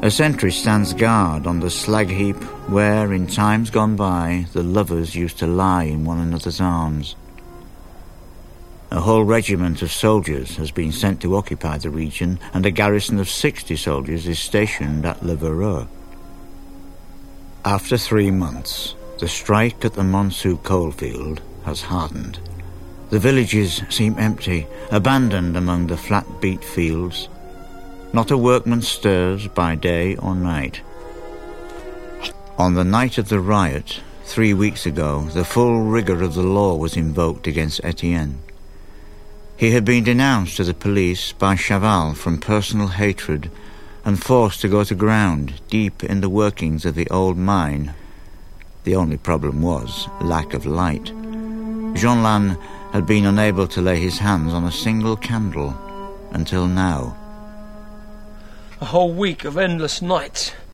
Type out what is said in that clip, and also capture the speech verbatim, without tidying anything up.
A sentry stands guard on the slag heap where, in times gone by, the lovers used to lie in one another's arms. A whole regiment of soldiers has been sent to occupy the region, and a garrison of sixty soldiers is stationed at Le Voreux. After three months, the strike at the Montsou coalfield has hardened. The villages seem empty, abandoned among the flat-beat fields. Not a workman stirs by day or night. On the night of the riot, three weeks ago, the full rigour of the law was invoked against Etienne. He had been denounced to the police by Chaval from personal hatred and forced to go to ground deep in the workings of the old mine. The only problem was lack of light. Jeanlin had been unable to lay his hands on a single candle until now. A whole week of endless nights.